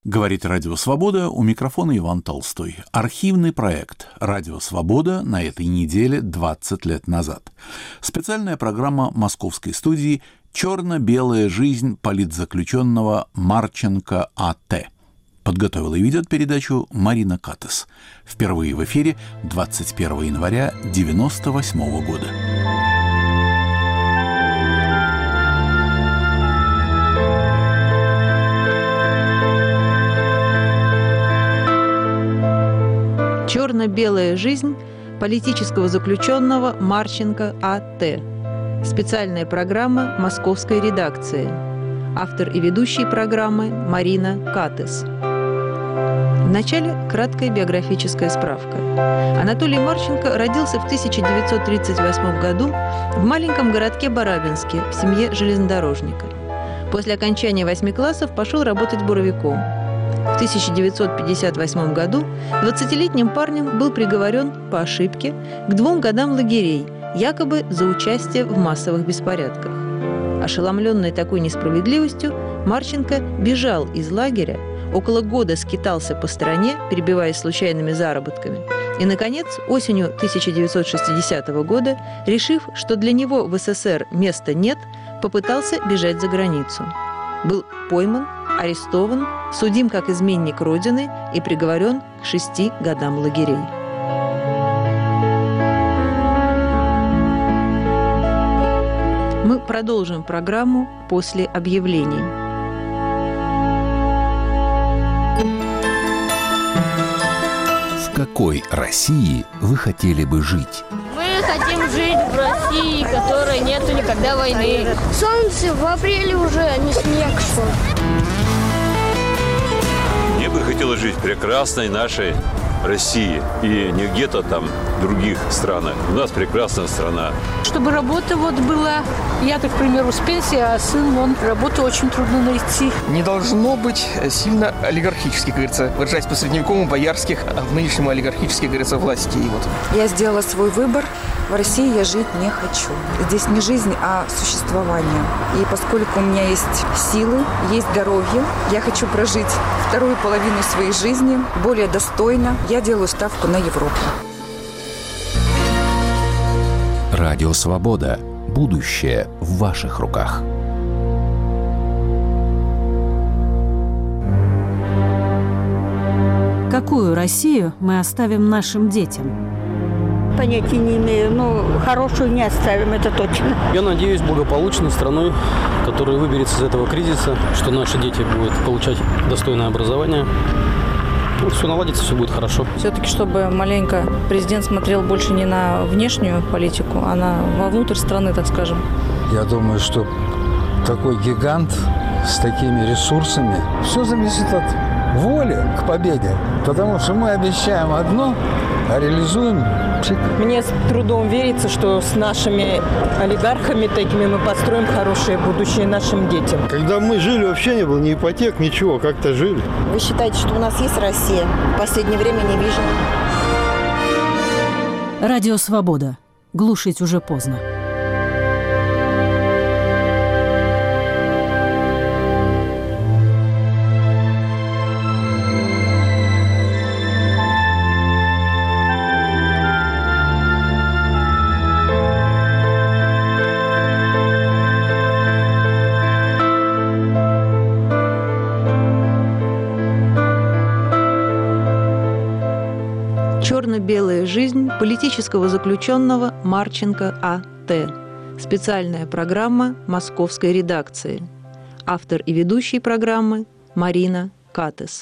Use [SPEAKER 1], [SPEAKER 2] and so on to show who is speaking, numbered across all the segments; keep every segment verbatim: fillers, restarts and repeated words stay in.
[SPEAKER 1] Говорит Радио Свобода, у микрофона Иван Толстой. Архивный проект «Радио Свобода» на этой неделе двадцать лет назад. Специальная программа московской студии «Черно-белая жизнь политзаключенного Марченко А Т». Подготовила и ведет передачу Марина Катес. Впервые в эфире двадцать первого января девяносто восьмого года.
[SPEAKER 2] «Черно-белая жизнь политического заключенного Марченко А Т». Специальная программа московской редакции. Автор и ведущий программы Марина Катес. Вначале краткая биографическая справка. Анатолий Марченко родился в тысяча девятьсот тридцать восьмом году в маленьком городке Барабинске в семье железнодорожника. После окончания восьми классов пошел работать буровиком. В тысяча девятьсот пятьдесят восьмом году двадцатилетним парнем был приговорен по ошибке к двум годам лагерей, якобы за участие в массовых беспорядках. Ошеломленный такой несправедливостью, Марченко бежал из лагеря, около года скитался по стране, перебиваясь случайными заработками, и, наконец, осенью тысяча девятьсот шестидесятого года, решив, что для него в СССР места нет, попытался бежать за границу. Был пойман, арестован, судим как изменник Родины и приговорен к шести годам лагерей. Мы продолжим программу после объявлений.
[SPEAKER 3] В какой России вы хотели бы жить?
[SPEAKER 4] Мы хотим жить в России, в которой нету никогда войны.
[SPEAKER 5] Солнце в апреле уже, а не снег шел.
[SPEAKER 6] Мне бы хотелось жить в прекрасной нашей России и не где-то там в других странах. У нас прекрасная страна.
[SPEAKER 7] Чтобы работа вот была, я, так, к примеру, с пенсии, а сын, он, работу очень трудно найти.
[SPEAKER 8] Не должно быть сильно олигархических, как говорится, выражаясь по-средневековому, боярских, а в нынешнем олигархических, как говорится, властей. Вот.
[SPEAKER 9] Я сделала свой выбор. В России я жить не хочу. Здесь не жизнь, а существование. И поскольку у меня есть силы, есть здоровье, я хочу прожить вторую половину своей жизни более достойно. Я делаю ставку на Европу.
[SPEAKER 3] Радио Свобода. Будущее в ваших руках.
[SPEAKER 10] Какую Россию мы оставим нашим детям?
[SPEAKER 11] Понятия не имею, но хорошую не оставим, это точно.
[SPEAKER 12] Я надеюсь, благополучной страной, которая выберется из этого кризиса, что наши дети будут получать достойное образование. Ну, все наладится, все будет хорошо.
[SPEAKER 13] Все-таки, чтобы маленько президент смотрел больше не на внешнюю политику, а на вовнутрь страны, так скажем.
[SPEAKER 14] Я думаю, что такой гигант с такими ресурсами, все зависит от воли к победе. Потому что мы обещаем одно, а реализуем псих.
[SPEAKER 15] Мне с трудом верится, что с нашими олигархами такими мы построим хорошее будущее нашим детям.
[SPEAKER 16] Когда мы жили, вообще не было ни ипотек, ничего, как-то жили.
[SPEAKER 17] Вы считаете, что у нас есть Россия? В последнее время не вижу.
[SPEAKER 10] Радио Свобода. Глушить уже поздно.
[SPEAKER 2] «Черно-белая жизнь политического заключенного Марченко А Т». Специальная программа московской редакции. Автор и ведущий программы Марина Катес.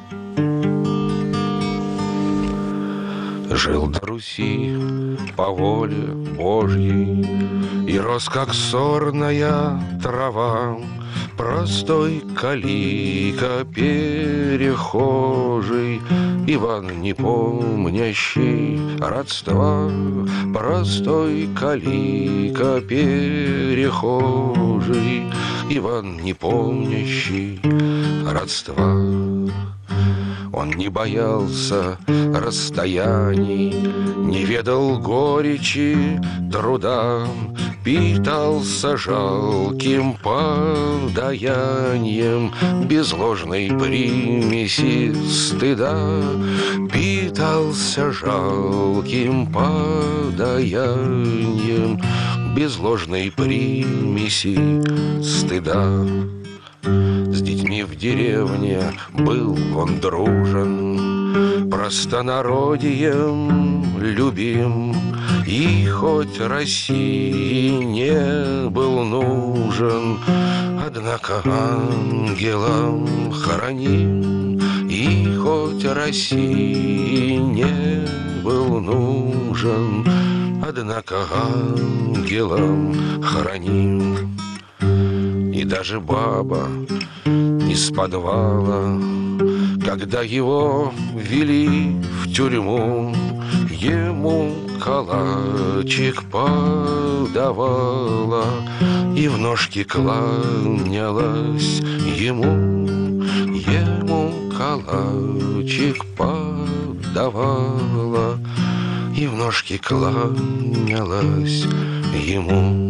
[SPEAKER 18] Жил до Руси по воле Божьей, и рос, как сорная трава, простой калика перехожий, Иван, не помнящий родства, простой калика перехожий, Иван, не помнящий родства. Он не боялся расстояний, не ведал горечи труда, питался жалким подаянием, без ложной примеси стыда, питался жалким подаянием, без ложной примеси стыда. С детьми в деревне был он дружен, простонародием любим, и хоть России не был нужен, однако ангелом хороним. И хоть России не был нужен, однако ангелом хороним. И даже баба из подвала, когда его вели в тюрьму, ему калачик подавала и в ножки кланялась ему. Ему калачик подавала и в ножки кланялась ему.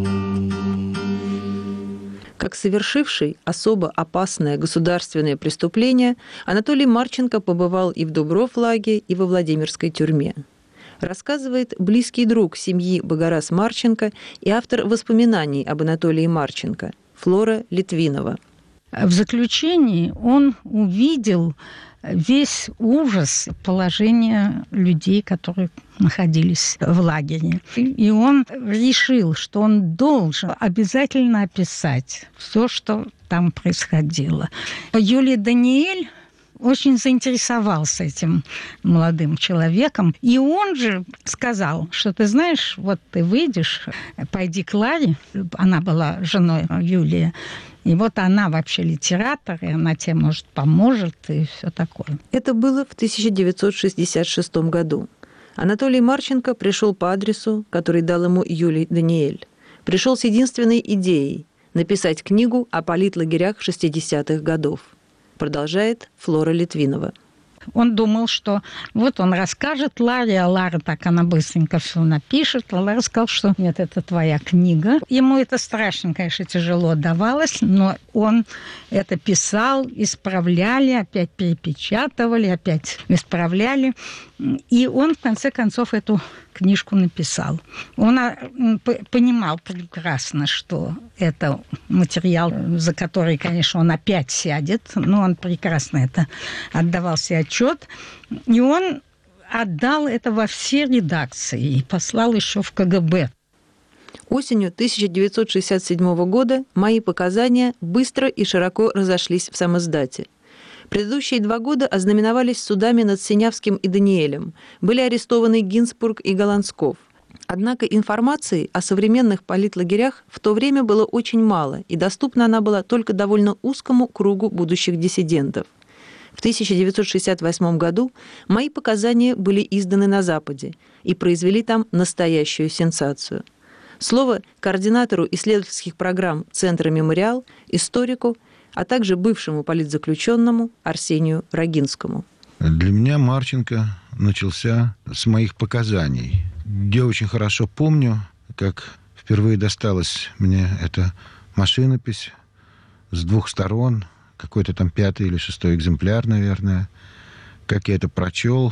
[SPEAKER 2] Как совершивший особо опасное государственное преступление, Анатолий Марченко побывал и в Дубровлаге, и во Владимирской тюрьме. Рассказывает близкий друг семьи Богораз Марченко и автор воспоминаний об Анатолии Марченко Флора Литвинова.
[SPEAKER 19] В заключении он увидел весь ужас положения людей, которые находились в лагере. И он решил, что он должен обязательно описать все, что там происходило. Юлий Даниэль очень заинтересовался этим молодым человеком. И он же сказал, что ты знаешь, вот ты выйдешь, пойди к Ларе. Она была женой Юлия. И вот она вообще литератор, и она тебе, может, поможет, и все такое.
[SPEAKER 2] Это было в тысяча девятьсот шестьдесят шестом году. Анатолий Марченко пришел по адресу, который дал ему Юлий Даниэль. Пришел с единственной идеей – написать книгу о политлагерях шестидесятых годов. Продолжает Флора Литвинова.
[SPEAKER 19] Он думал, что вот он расскажет Ларе, а Лара так она быстренько все напишет. А Лара сказала, что нет, это твоя книга. Ему это страшно, конечно, тяжело давалось, но он это писал, исправляли, опять перепечатывали, опять исправляли. И он, в конце концов, эту книжку написал. Он понимал прекрасно, что это материал, за который, конечно, он опять сядет, но он прекрасно это отдавал себе отчет. И он отдал это во все редакции и послал еще в ка гэ бэ.
[SPEAKER 2] Осенью тысяча девятьсот шестьдесят седьмого года мои показания быстро и широко разошлись в самиздате. Предыдущие два года ознаменовались судами над Синявским и Даниэлем. Были арестованы Гинзбург и Голландсков. Однако информации о современных политлагерях в то время было очень мало, и доступна она была только довольно узкому кругу будущих диссидентов. В тысяча девятьсот шестьдесят восьмом году мои показания были изданы на Западе и произвели там настоящую сенсацию. Слово координатору исследовательских программ Центра «Мемориал», историку, а также бывшему политзаключенному Арсению Рогинскому.
[SPEAKER 14] Для меня Марченко начался с моих показаний. Я очень хорошо помню, как впервые досталась мне эта машинопись с двух сторон, какой-то там пятый или шестой экземпляр, наверное, как я это прочел,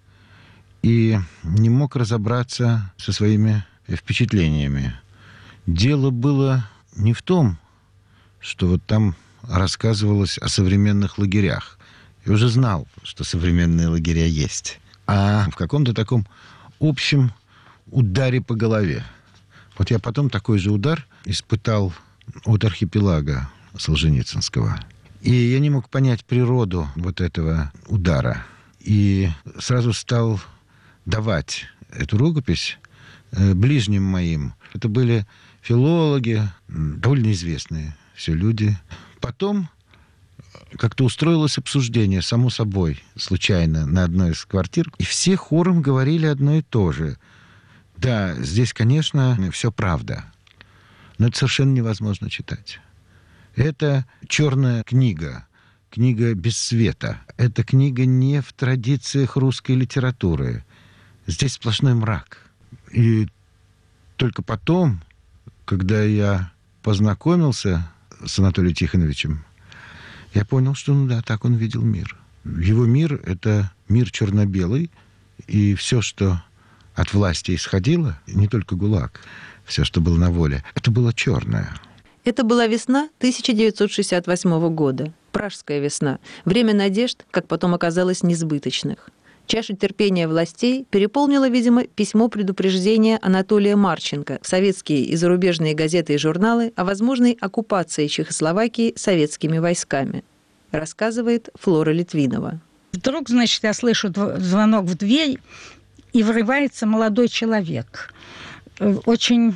[SPEAKER 14] и не мог разобраться со своими впечатлениями. Дело было не в том, что вот там рассказывалось о современных лагерях. Я уже знал, что современные лагеря есть. А в каком-то таком общем ударе по голове. Вот я потом такой же удар испытал от архипелага Солженицынского. И я не мог понять природу вот этого удара. И сразу стал давать эту рукопись ближним моим. Это были филологи, довольно известные все люди. Потом как-то устроилось обсуждение, само собой, случайно, на одной из квартир. И все хором говорили одно и то же. Да, здесь, конечно, все правда. Но это совершенно невозможно читать. Это черная книга, книга без света. Эта книга не в традициях русской литературы. Здесь сплошной мрак. И только потом,
[SPEAKER 16] когда я познакомился с Анатолием Тихоновичем, я понял, что, ну да, так он видел мир. Его мир – это мир черно-белый, и все, что от власти исходило, не только ГУЛАГ, все, что было на воле, это было черное.
[SPEAKER 2] Это была весна тысяча девятьсот шестьдесят восьмого года, пражская весна, время надежд, как потом оказалось, несбыточных. Чашу терпения властей переполнило, видимо, письмо предупреждения Анатолия Марченко в советские и зарубежные газеты и журналы о возможной оккупации Чехословакии советскими войсками, рассказывает Флора Литвинова.
[SPEAKER 19] Вдруг, значит, я слышу звонок в дверь, и врывается молодой человек. Очень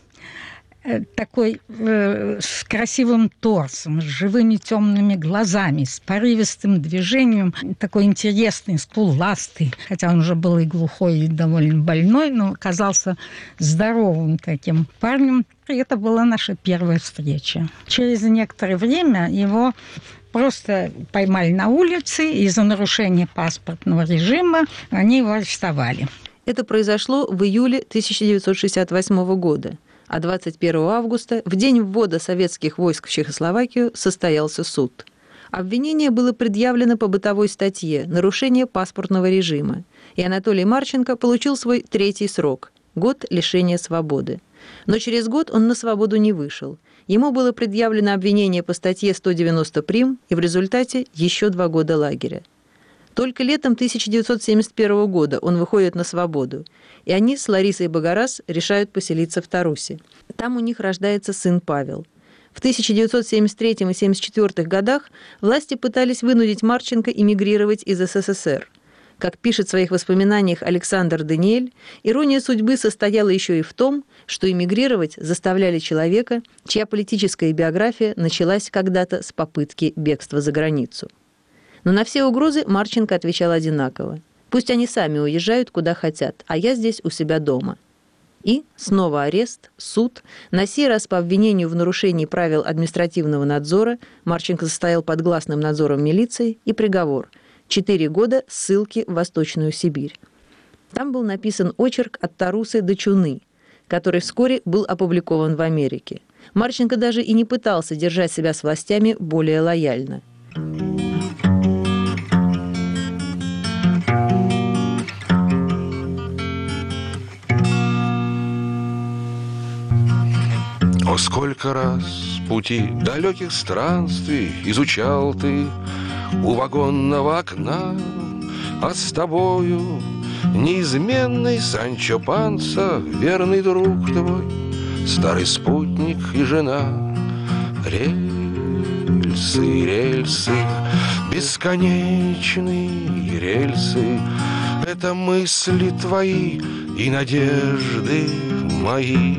[SPEAKER 19] такой э, с красивым торсом, с живыми темными глазами, с порывистым движением, такой интересный, скуластый, хотя он уже был и глухой, и довольно больной, но казался здоровым таким парнем. И это была наша первая встреча. Через некоторое время его просто поймали на улице, и за нарушение паспортного режима они его арестовали.
[SPEAKER 2] Это произошло в июле тысяча девятьсот шестьдесят восьмого года. А двадцать первого августа, в день ввода советских войск в Чехословакию, состоялся суд. Обвинение было предъявлено по бытовой статье «Нарушение паспортного режима», и Анатолий Марченко получил свой третий срок – год лишения свободы. Но через год он на свободу не вышел. Ему было предъявлено обвинение по статье сто девяносто прим, и в результате еще два года лагеря. Только летом тысяча девятьсот семьдесят первого года он выходит на свободу, и они с Ларисой Богораз решают поселиться в Тарусе. Там у них рождается сын Павел. В тысяча девятьсот семьдесят третьем и семьдесят четвёртом годах власти пытались вынудить Марченко эмигрировать из СССР. Как пишет в своих воспоминаниях Александр Даниэль, ирония судьбы состояла еще и в том, что эмигрировать заставляли человека, чья политическая биография началась когда-то с попытки бегства за границу. Но на все угрозы Марченко отвечал одинаково. Пусть они сами уезжают, куда хотят, а я здесь у себя дома. И снова арест, суд. На сей раз по обвинению в нарушении правил административного надзора Марченко состоял под гласным надзором милиции, и приговор – четыре года ссылки в Восточную Сибирь. Там был написан очерк «От Тарусы до Чуны», который вскоре был опубликован в Америке. Марченко даже и не пытался держать себя с властями более лояльно.
[SPEAKER 18] О, сколько раз пути далеких странствий изучал ты у вагонного окна, а с тобою неизменный Санчо Панса, верный друг твой, старый спутник и жена. Рельсы, рельсы, бесконечные рельсы, это мысли твои и надежды мои.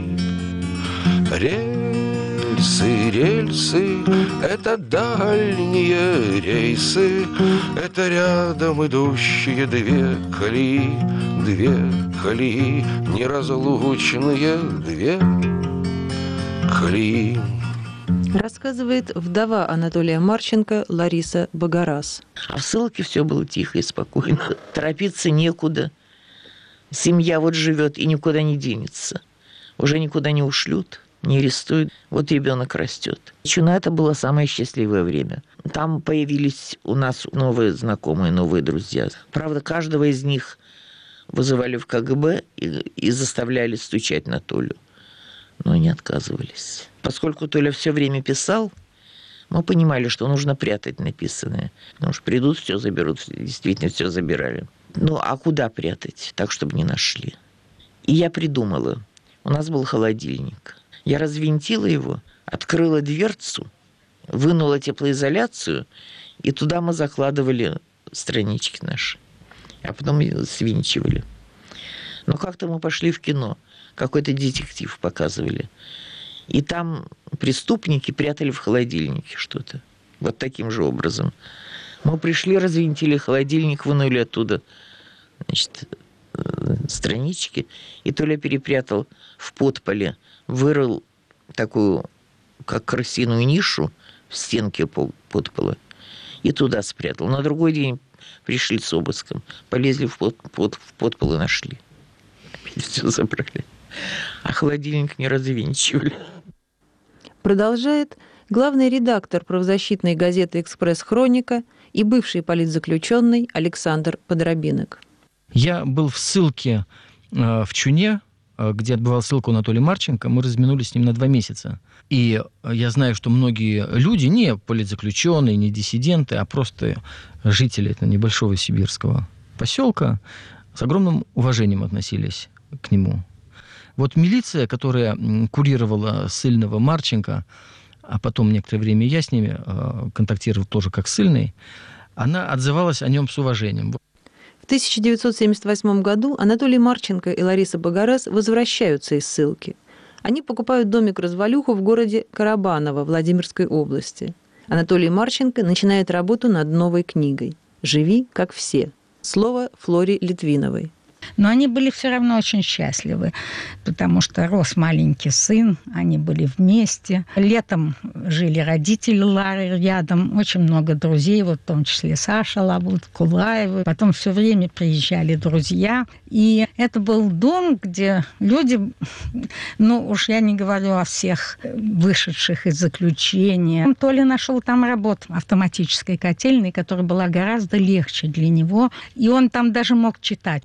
[SPEAKER 18] Рельсы, рельсы, это дальние рейсы, это рядом идущие две колеи, две колеи, неразлучные две колеи.
[SPEAKER 2] Рассказывает вдова Анатолия Марченко Лариса Богораз.
[SPEAKER 20] А в ссылке все было тихо и спокойно. Торопиться некуда. Семья вот живет и никуда не денется. Уже никуда не ушлют, не арестуют. Вот ребенок растет. Чуна – это было самое счастливое время. Там появились у нас новые знакомые, новые друзья. Правда, каждого из них вызывали в ка гэ бэ и, и заставляли стучать на Толю. Но не отказывались. Поскольку Толя все время писал, мы понимали, что нужно прятать написанное. Потому что придут, все заберут. Действительно, все забирали. Ну, а куда прятать? Так, чтобы не нашли. И я придумала. У нас был холодильник. Я развинтила его, открыла дверцу, вынула теплоизоляцию, и туда мы закладывали странички наши. А потом свинчивали. Но как-то мы пошли в кино. Какой-то детектив показывали. И там преступники прятали в холодильнике что-то. Вот таким же образом. Мы пришли, развинтили холодильник, вынули оттуда, значит, странички. И Толя перепрятал в подполе, вырыл такую, как крысиную нишу в стенке подпола и туда спрятал. На другой день пришли с обыском, полезли в, под, под, в подпол и нашли. Опять все забрали. А холодильник не развинчивали.
[SPEAKER 2] Продолжает главный редактор правозащитной газеты «Экспресс-хроника» и бывший политзаключенный Александр Подробинок.
[SPEAKER 8] Я был в ссылке в Чуне, где отбывал ссылку Анатолий Марченко. Мы разминулись с ним на два месяца. И я знаю, что многие люди, не политзаключенные, не диссиденты, а просто жители этого небольшого сибирского поселка, с огромным уважением относились к нему. Вот милиция, которая курировала ссыльного Марченко, а потом некоторое время я с ними контактировал тоже как ссыльный, она отзывалась о нем с уважением.
[SPEAKER 2] В тысяча девятьсот семьдесят восьмом году Анатолий Марченко и Лариса Богораз возвращаются из ссылки. Они покупают домик-развалюху в городе Карабаново Владимирской области. Анатолий Марченко начинает работу над новой книгой «Живи, как все». Слово Флоре Литвиновой.
[SPEAKER 19] Но они были все равно очень счастливы, потому что рос маленький сын, они были вместе. Летом жили родители Лары рядом, очень много друзей, вот в том числе Саша Лабут, Кулаевы. Потом все время приезжали друзья. И это был дом, где люди, ну уж я не говорю о всех вышедших из заключения. Толя нашел там работу автоматической котельной, которая была гораздо легче для него. И он там даже мог читать.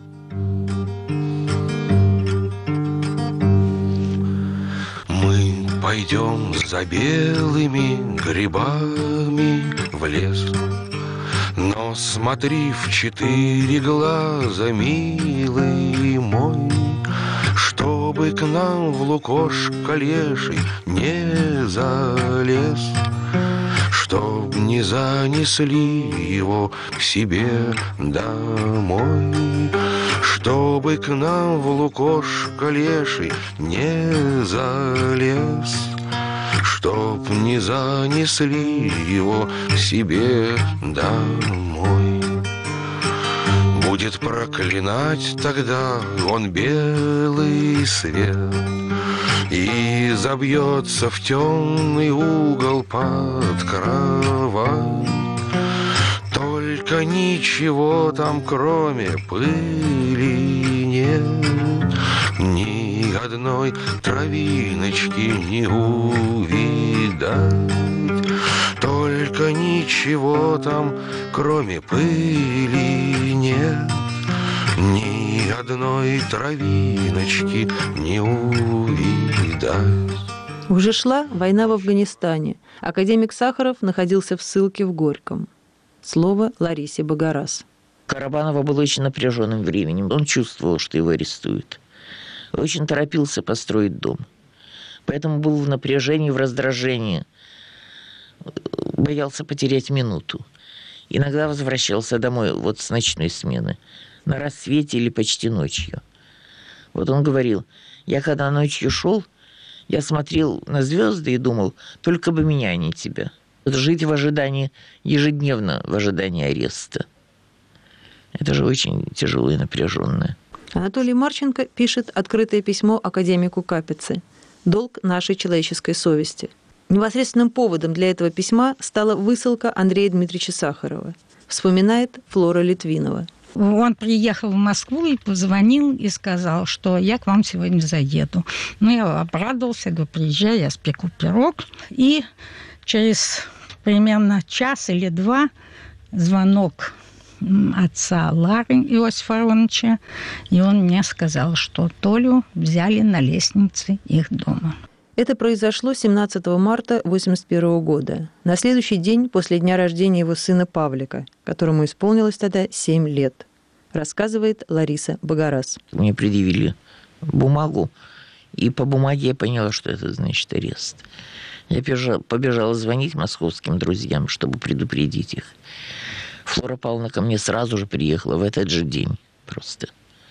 [SPEAKER 18] Мы пойдем за белыми грибами в лес, но смотри в четыре глаза, милый мой, чтобы к нам в лукошко леший не залез, чтоб не занесли его к себе домой, чтобы к нам в лукошко леший не залез, чтоб не занесли его к себе домой. Будет проклинать тогда он белый свет и забьется в темный угол под кровать. Только ничего там, кроме пыли, нет, ни одной травиночки не увидать. Только ничего там, кроме пыли, нет, ни одной травиночки не увидать.
[SPEAKER 2] Уже шла война в Афганистане. Академик Сахаров находился в ссылке в Горьком. Слово Ларисе Богораз.
[SPEAKER 20] Карабаново было очень напряженным временем. Он чувствовал, что его арестуют. Очень торопился построить дом. Поэтому был в напряжении, в раздражении. Боялся потерять минуту. Иногда возвращался домой вот с ночной смены. На рассвете или почти ночью. Вот он говорил, я когда ночью шел, я смотрел на звезды и думал, только бы меня, а не тебя. Жить в ожидании, ежедневно в ожидании ареста. Это же очень тяжело и напряженное.
[SPEAKER 2] Анатолий Марченко пишет открытое письмо академику Капице. «Долг нашей человеческой совести». Непосредственным поводом для этого письма стала высылка Андрея Дмитриевича Сахарова. Вспоминает Флора Литвинова.
[SPEAKER 19] Он приехал в Москву и позвонил и сказал, что я к вам сегодня заеду. Ну, я обрадовался, говорю, приезжай, я спеку пирог. И через примерно час или два звонок отца Лары Иосифа Ароновича, и он мне сказал, что Толю взяли на лестнице их дома.
[SPEAKER 2] Это произошло семнадцатого марта тысяча девятьсот восемьдесят первого года, на следующий день после дня рождения его сына Павлика, которому исполнилось тогда семь лет, рассказывает Лариса Богораз.
[SPEAKER 20] Мне предъявили бумагу, и по бумаге я поняла, что это значит арест. Я побежала звонить московским друзьям, чтобы предупредить их. Флора Павловна ко мне сразу же приехала в этот же день просто.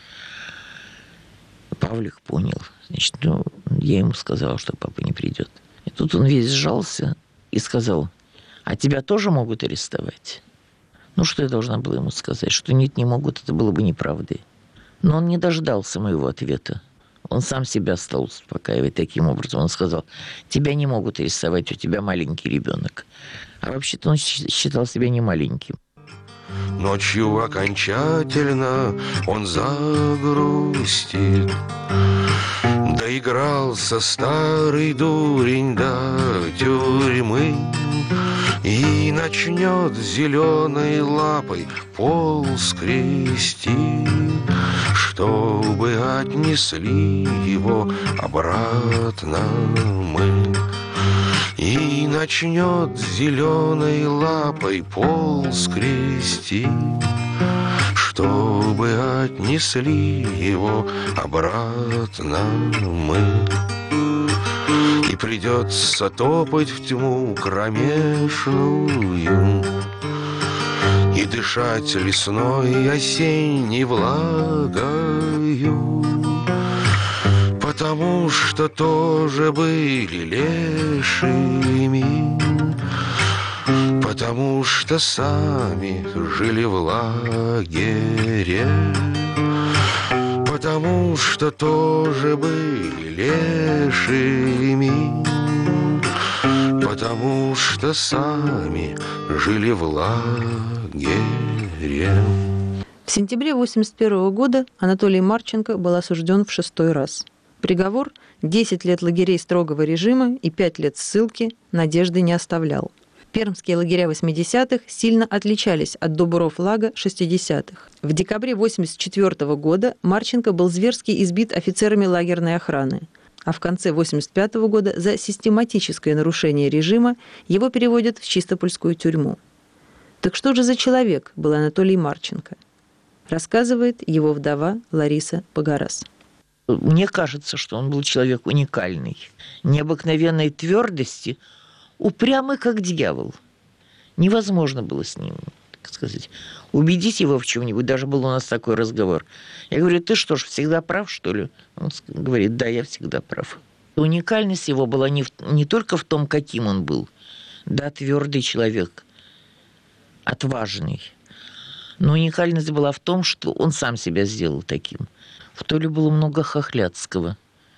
[SPEAKER 20] Павлик понял. Значит, ну, я ему сказала, что папа не придет. И тут он весь сжался и сказал, а тебя тоже могут арестовать? Ну, что я должна была ему сказать? Что нет, не могут, это было бы неправдой. Но он не дождался моего ответа. Он сам себя стал успокаивать таким образом. Он сказал, тебя не могут арестовать, у тебя маленький ребенок. А вообще-то он считал себя не маленьким.
[SPEAKER 18] ночью окончательно он загрустит. Доигрался старый дурень до тюрьмы и начнет зеленой лапой пол скрести, чтобы отнесли его обратно мы. И начнет зеленой лапой пол скрести, чтобы отнесли его обратно мы. И придется топать в тьму кромешную и дышать лесной осенней влагою, потому что тоже были лешими, потому что сами жили в лагере, потому что тоже были лешими, потому что сами жили в лагере.
[SPEAKER 2] В сентябре восемьдесят первого года Анатолий Марченко был осужден в шестой раз. Приговор – десять лет лагерей строгого режима и пять лет ссылки надежды не оставлял. Пермские лагеря восьмидесятых сильно отличались от Дубров-Лага шестидесятых. В декабре восемьдесят четвёртого года Марченко был зверски избит офицерами лагерной охраны, а в конце восемьдесят пятого года за систематическое нарушение режима его переводят в Чистопольскую тюрьму. Так что же за человек был Анатолий Марченко? Рассказывает его вдова Лариса Погорас.
[SPEAKER 20] Мне кажется, что он был человек уникальный, необыкновенной твердости, упрямый как дьявол. Невозможно было с ним, так сказать, убедить его в чем-нибудь. Даже был у нас такой разговор. Я говорю: ты что ж, всегда прав, что ли? Он говорит: да, я всегда прав. Уникальность его была не, в, не только в том, каким он был. Да, твердый человек, отважный. Но уникальность была в том, что он сам себя сделал таким. В Толе было много хохлядского.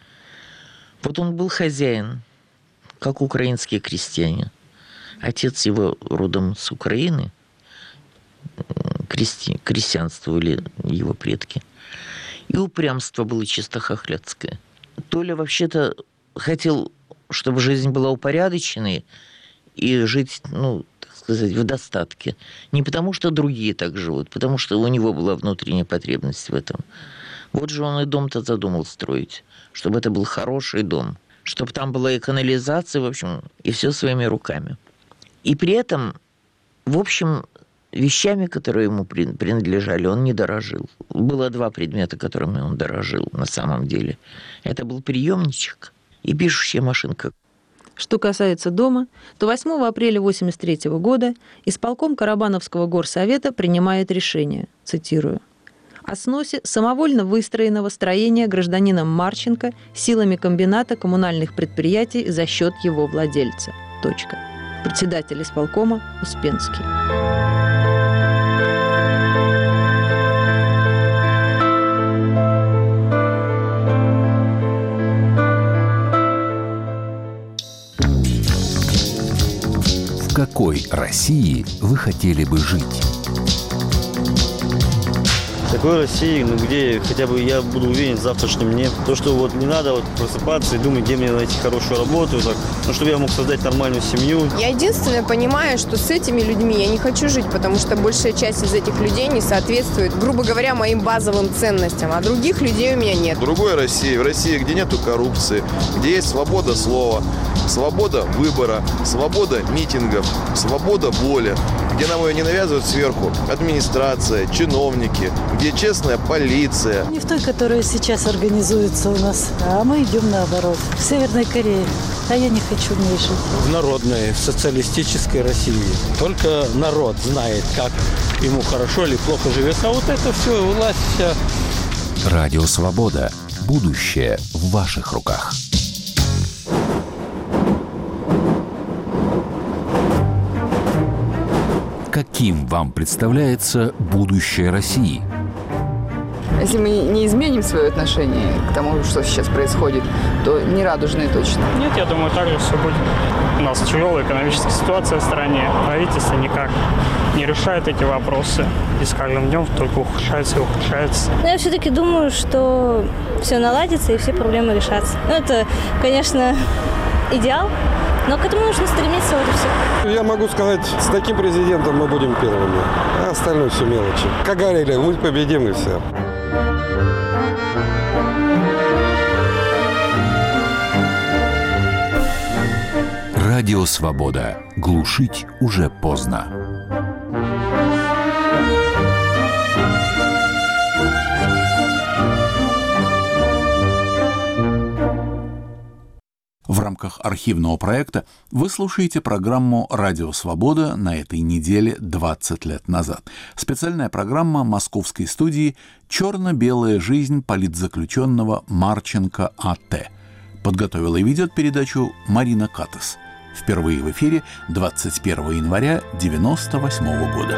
[SPEAKER 20] Вот он был хозяин, как украинские крестьяне. Отец его родом с Украины, крести... крестьянствовали его предки. И упрямство было чисто хохлядское. Толя вообще-то хотел, чтобы жизнь была упорядоченной и жить, ну, так сказать, в достатке. Не потому, что другие так живут, потому что у него была внутренняя потребность в этом. Вот же он и дом-то задумал строить, чтобы это был хороший дом, чтобы там была и канализация, в общем, и все своими руками. И при этом, в общем, вещами, которые ему принадлежали, он не дорожил. Было два предмета, которыми он дорожил на самом деле. Это был приемничек и пишущая машинка.
[SPEAKER 2] Что касается дома, то восьмого апреля восемьдесят третьего года исполком Карабановского горсовета принимает решение, цитирую: о сносе самовольно выстроенного строения гражданином Марченко силами комбината коммунальных предприятий за счет его владельца. Точка. Председатель исполкома Успенский.
[SPEAKER 3] В какой России вы хотели бы жить?
[SPEAKER 21] Такой России, ну, где хотя бы я буду уверен в завтрашнем дне. То, что вот не надо вот просыпаться и думать, где мне найти хорошую работу, так, ну, чтобы я мог создать нормальную семью.
[SPEAKER 22] Я единственное понимаю, что с этими людьми я не хочу жить, потому что большая часть из этих людей не соответствует, грубо говоря, моим базовым ценностям, а других людей у меня нет.
[SPEAKER 23] В другой России, в России, где нету коррупции, где есть свобода слова, свобода выбора, свобода митингов, свобода воли, где нам ее не навязывают сверху администрация, чиновники, где честная полиция.
[SPEAKER 24] Не в той, которая сейчас организуется у нас, а мы идем наоборот. В Северной Корее. А я не хочу в ней жить.
[SPEAKER 25] В народной, в социалистической России. Только народ знает, как ему хорошо или плохо живется. А вот это все, власть вся.
[SPEAKER 3] Радио Свобода. Будущее в ваших руках. Каким вам представляется будущее России?
[SPEAKER 9] Если мы не изменим свое отношение к тому, что сейчас происходит, то не радужные точно.
[SPEAKER 1] Нет, я думаю, так же все будет. У нас тяжелая экономическая ситуация в стране. Правительство никак не решает эти вопросы. И с каждым днем только ухудшается и ухудшается.
[SPEAKER 4] Но я все-таки думаю, что все наладится и все проблемы решатся. Ну, это, конечно, идеал, но к этому нужно стремиться, вот и все.
[SPEAKER 5] Я могу сказать, с таким президентом мы будем первыми, а остальное все мелочи. Как говорили, мы победим и все.
[SPEAKER 3] Радио «Свобода». Глушить уже поздно. В рамках архивного проекта вы слушаете программу «Радио Свобода» на этой неделе двадцать лет назад. Специальная программа московской студии «Черно-белая жизнь политзаключенного Марченко А Т». Подготовила и ведет передачу Марина Катес. Впервые в эфире двадцать первого января девяносто восьмого года.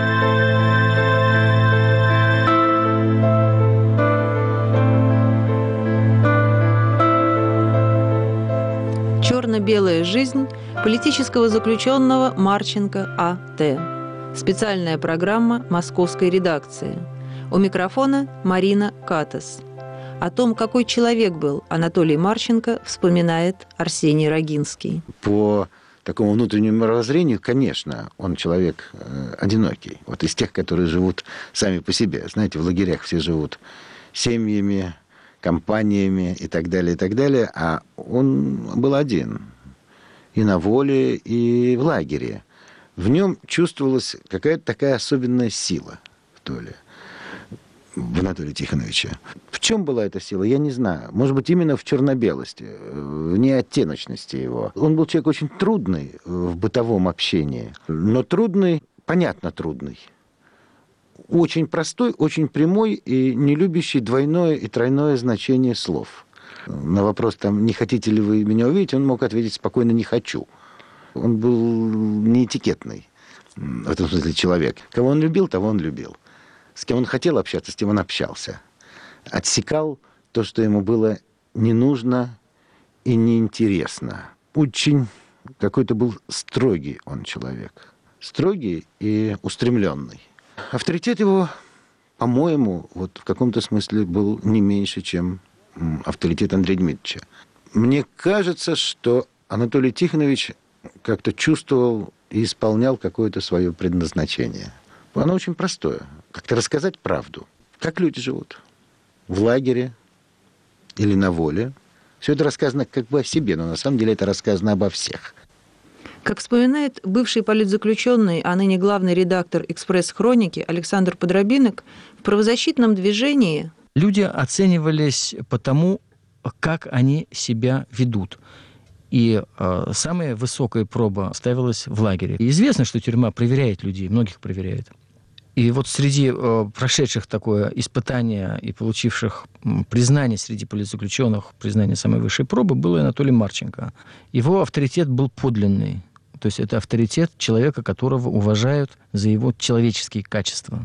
[SPEAKER 2] «Черно-белая жизнь» политического заключенного Марченко А Т. Специальная программа московской редакции. У микрофона Марина Катес. О том, какой человек был Анатолий Марченко, вспоминает Арсений Рогинский.
[SPEAKER 16] По такому внутреннему мировоззрению, конечно, он человек э, одинокий. Вот из тех, которые живут сами по себе. Знаете, в лагерях все живут семьями, компаниями и так далее, и так далее. А он был один. И на воле, и в лагере. В нем чувствовалась какая-то такая особенная сила, что ли, в Анатолии Тихоновиче. В чем была эта сила, я не знаю. Может быть, именно в черно-белости, в неоттеночности его. Он был человек очень трудный в бытовом общении, но трудный, понятно трудный. Очень простой, очень прямой и не любящий двойное и тройное значение слов. На вопрос, там, не хотите ли вы меня увидеть, он мог ответить спокойно «не хочу». Он был неэтикетный, в этом смысле, человек. Кого он любил, того он любил. С кем он хотел общаться, с кем он общался. Отсекал то, что ему было не нужно и неинтересно. Очень какой-то был строгий он человек. Строгий и устремленный. Авторитет его, по-моему, вот в каком-то смысле был не меньше, чем авторитет Андрея Дмитриевича. Мне кажется, что Анатолий Тихонович как-то чувствовал и исполнял какое-то свое предназначение. Оно очень простое. Как-то рассказать правду. Как люди живут. В лагере или на воле. Все это рассказано как бы о себе, но на самом деле это рассказано обо всех.
[SPEAKER 2] Как вспоминает бывший политзаключенный, а ныне главный редактор «Экспресс-хроники» Александр Подробинок, в правозащитном движении
[SPEAKER 8] люди оценивались по тому, как они себя ведут. И э, самая высокая проба ставилась в лагере. И известно, что тюрьма проверяет людей, многих проверяет. И вот среди э, прошедших такое испытание и получивших м, признание среди политзаключенных, признание самой высшей пробы, был Анатолий Марченко. Его авторитет был подлинный. То есть это авторитет человека, которого уважают за его человеческие качества.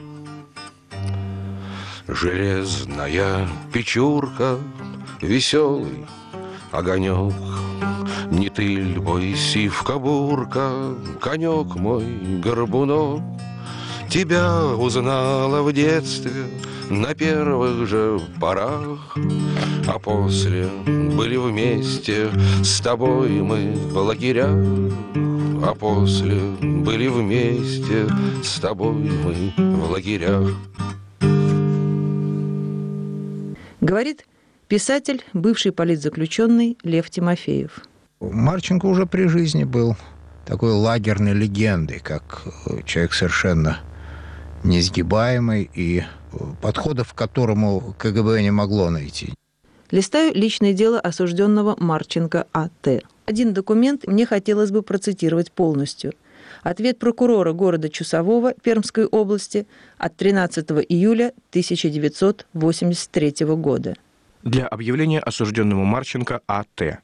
[SPEAKER 18] Железная печурка, веселый огонек, не ты ль мой сивка-бурка, конек мой горбунок. Тебя узнала в детстве на первых же порах, а после были вместе с тобой мы в лагерях, а после были вместе с тобой мы в лагерях.
[SPEAKER 2] Говорит писатель, бывший политзаключенный Лев Тимофеев.
[SPEAKER 6] Марченко уже при жизни был такой лагерной легендой, как человек совершенно несгибаемый и подходов к которому ка гэ бэ не могло найти.
[SPEAKER 2] Листаю личное дело осужденного Марченко А Т. Один документ мне хотелось бы процитировать полностью. Ответ прокурора города Чусового Пермской области от тринадцатого июля тысяча девятьсот восемьдесят третьего года.
[SPEAKER 7] Для объявления осужденному Марченко А Т.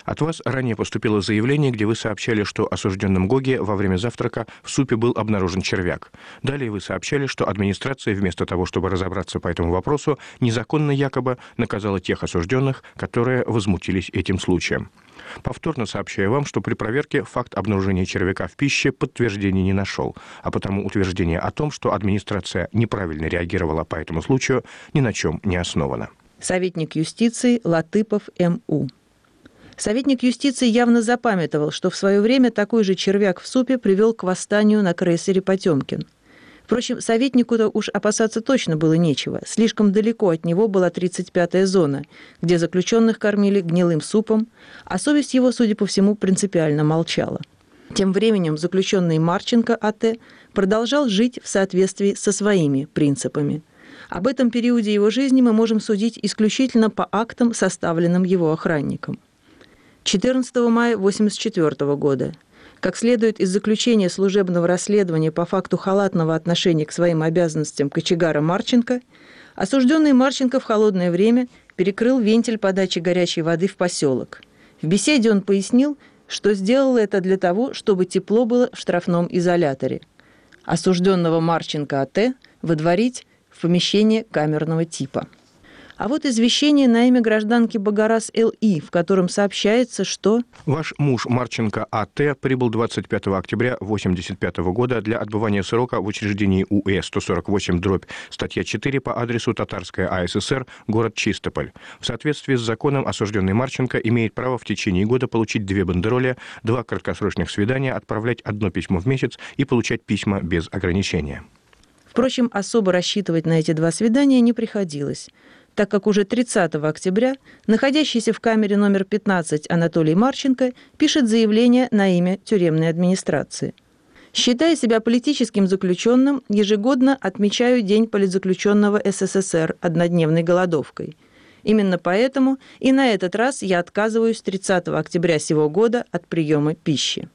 [SPEAKER 7] От вас ранее поступило заявление, где вы сообщали, что осужденным Гоге во время завтрака в супе был обнаружен червяк. Далее вы сообщали, что администрация, вместо того, чтобы разобраться по этому вопросу, незаконно якобы наказала тех осужденных, которые возмутились этим случаем. Повторно сообщаю вам, что при проверке факт обнаружения червяка в пище подтверждения не нашел, а потому утверждение о том, что администрация неправильно реагировала по этому случаю, ни на чем не основано.
[SPEAKER 2] Советник юстиции Латыпов М У Советник юстиции явно запамятовал, что в свое время такой же червяк в супе привел к восстанию на крейсере «Потемкин». Впрочем, советнику-то уж опасаться точно было нечего. Слишком далеко от него была тридцать пятая зона, где заключенных кормили гнилым супом, а совесть его, судя по всему, принципиально молчала. Тем временем заключенный Марченко А Т продолжал жить в соответствии со своими принципами. Об этом периоде его жизни мы можем судить исключительно по актам, составленным его охранником. четырнадцатого мая тысяча девятьсот восемьдесят четвёртого года. Как следует из заключения служебного расследования по факту халатного отношения к своим обязанностям кочегара Марченко, осужденный Марченко в холодное время перекрыл вентиль подачи горячей воды в поселок. В беседе он пояснил, что сделал это для того, чтобы тепло было в штрафном изоляторе. Осужденного Марченко А Т выдворить в помещение камерного типа. А вот извещение на имя гражданки Багарас Л И, в котором сообщается, что...
[SPEAKER 7] Ваш муж Марченко А Т прибыл двадцать пятого октября тысяча девятьсот восемьдесят пятого года для отбывания срока в учреждении У Э сто сорок восемь дробь статья четыре по адресу Татарская А С С Р, город Чистополь. В соответствии с законом осужденный Марченко имеет право в течение года получить две бандероли, два краткосрочных свидания, отправлять одно письмо в месяц и получать письма без ограничения.
[SPEAKER 2] Впрочем, особо рассчитывать на эти два свидания не приходилось, так как уже тридцатого октября находящийся в камере номер пятнадцать Анатолий Марченко пишет заявление на имя тюремной администрации. Считая себя политическим заключенным, ежегодно отмечаю День политзаключенного С С С Р однодневной голодовкой. Именно поэтому и на этот раз я отказываюсь тридцатого октября сего года от приема пищи.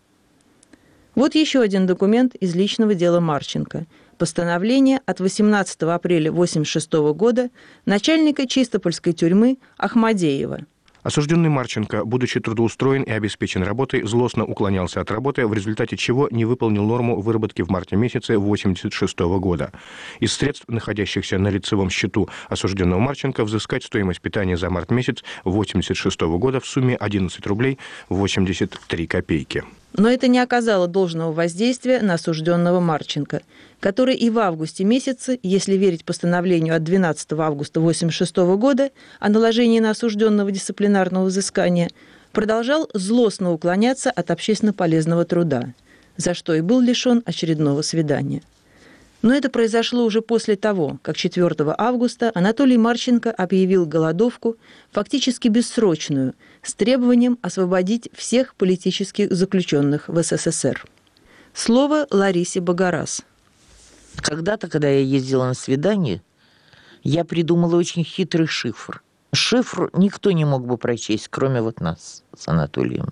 [SPEAKER 2] Вот еще один документ из личного дела Марченко. Постановление от восемнадцатого апреля тысяча девятьсот восемьдесят шестого года начальника Чистопольской тюрьмы Ахмадеева.
[SPEAKER 7] Осужденный Марченко, будучи трудоустроен и обеспечен работой, злостно уклонялся от работы, в результате чего не выполнил норму выработки в марте месяце тысяча девятьсот восемьдесят шестого года. Из средств, находящихся на лицевом счету осужденного Марченко, взыскать стоимость питания за март месяц тысяча девятьсот восемьдесят шестого года в сумме одиннадцать рублей восемьдесят три копейки.
[SPEAKER 2] Но это не оказало должного воздействия на осужденного Марченко, который и в августе месяце, если верить постановлению от двенадцатого августа тысяча девятьсот восемьдесят шестого года о наложении на осужденного дисциплинарного взыскания, продолжал злостно уклоняться от общественно полезного труда, за что и был лишен очередного свидания. Но это произошло уже после того, как четвёртого августа Анатолий Марченко объявил голодовку, фактически бессрочную, с требованием освободить всех политических заключенных в С С С Р. Слово Ларисе Багарас.
[SPEAKER 20] Когда-то, когда я ездила на свидание, я придумала очень хитрый шифр. Шифр никто не мог бы прочесть, кроме вот нас с Анатолием.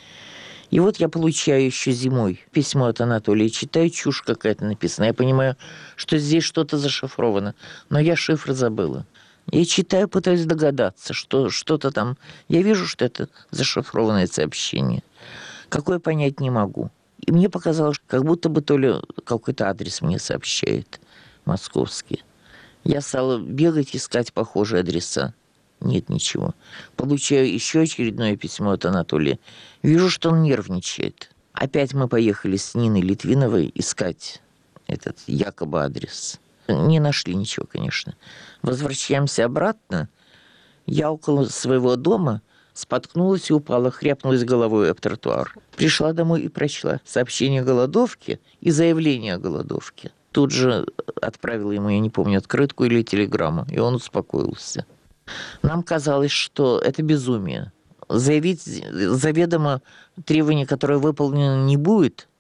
[SPEAKER 20] И вот я получаю еще зимой письмо от Анатолия, читаю, чушь какая-то написана. Я понимаю, что здесь что-то зашифровано, но я шифр забыла. Я читаю, пытаюсь догадаться, что что-то там... Я вижу, что это зашифрованное сообщение. Какое понять не могу. И мне показалось, как будто бы то ли какой-то адрес мне сообщает, московский. Я стала бегать, искать похожие адреса. Нет ничего. Получаю еще очередное письмо от Анатолия. Вижу, что он нервничает. Опять мы поехали с Ниной Литвиновой искать этот якобы адрес. Не нашли ничего, конечно. Возвращаемся обратно. Я около своего дома споткнулась и упала, хряпнулась головой об тротуар. Пришла домой и прочла сообщение о голодовке и заявление о голодовке. Тут же отправила ему, я не помню, открытку или телеграмму, и он успокоился. Нам казалось, что это безумие. Заявить заведомо требование, которое выполнено не будет,